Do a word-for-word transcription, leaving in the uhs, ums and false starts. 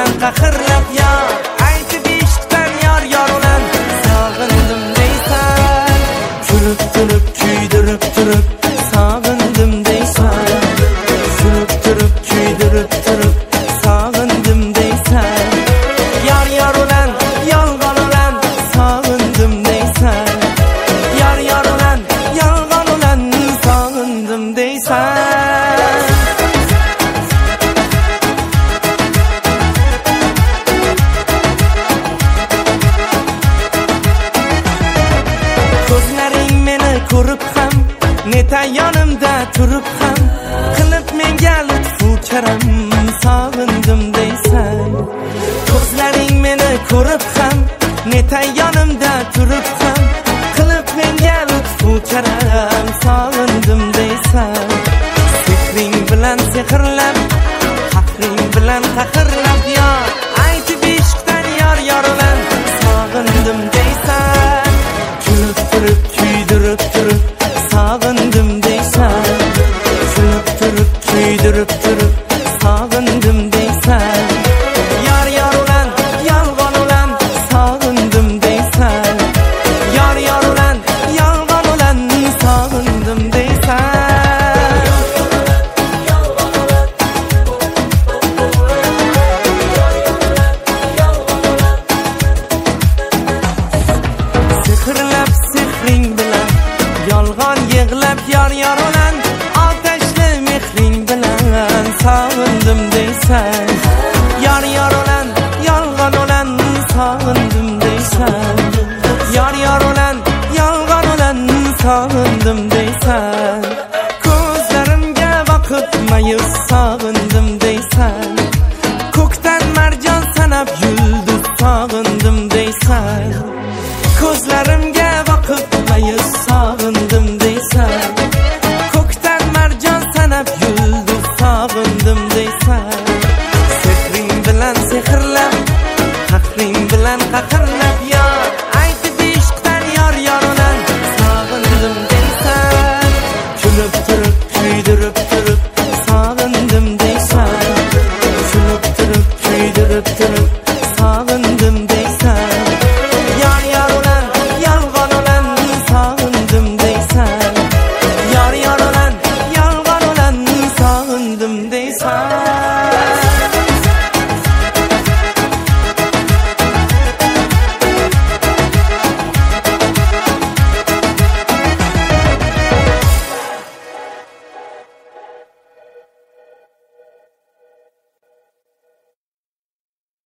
bilan qahrlab yor aytib ishqdan yor yor bilan sog'indim deysan. Kulib turib kuydirib turib sog'indim deysan. Kulib turib kuydirib turib sog'indim deysan. Yor yor bilan yolg'on bilan sog'indim deysan. Yor yor bilan yolg'on bilan sog'indim deysan. Ko'zlaring meni ko'rib ham, neta yonimda turib ham, qilib menga lutfu karam sog'indim deysan. Ko'zlaring meni ko'rib ham, neta yonimda turib ham, qilib menga lutfu karam sog'indim deysan. Sehring bilan sehrlab, qahring bilan qahr